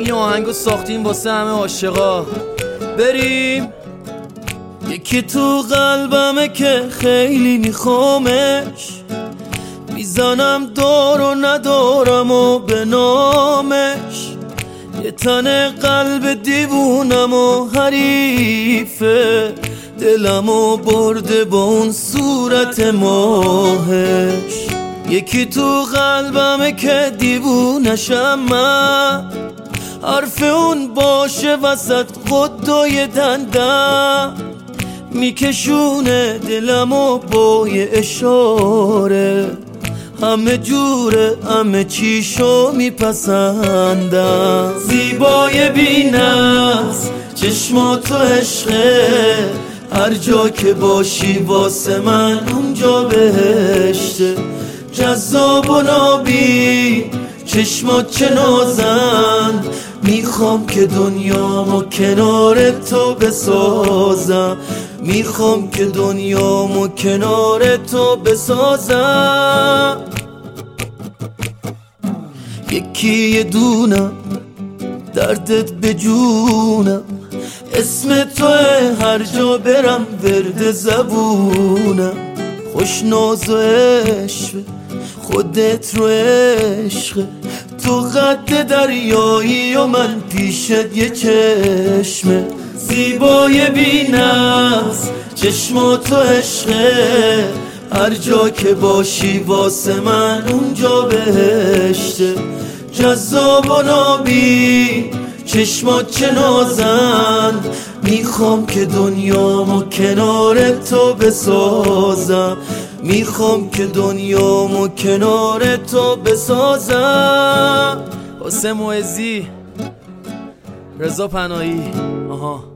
این آهنگو ساختیم واسه همه عاشقا. بریم. یکی تو قلبمه که خیلی میخوامش، میزنم دار و ندارم و به نامش. یه تن قلب دیوونم و حریفه، دلمو برده با اون صورت ماهش. یکی تو قلبمه که دیوونشم من، حرف اون باشه وسط قدای دندم، میکشونه دلمو با یه اشاره. همه جوره همه چیشو میپسندم. زیبای بی‌نقص چشماتو عشقه، هر جا که باشی واسه من اونجا بهشته. جذاب و نابی چشمات چه نازن، میخوام که دنیامو کنار تو بسازم. میخوام که دنیامو کنار تو بسازم. یکی یه دونم دردت به جونم، اسم توه هر جا برم ورد زبونم. خوش ناز و عشق خودت رو عشق، تو قد دریایی و من پیشت یه چشمه. زیبای بی‌نقص چشماتو عشقه، هر جا که باشی واسه من اونجا بهشته. جذاب و نابی چشمات چه نازن، میخوام که دنیامو کنار تو بسازم. میخوام که دنیامو کنار تو بسازم. حسین معزی، رضا پناهی.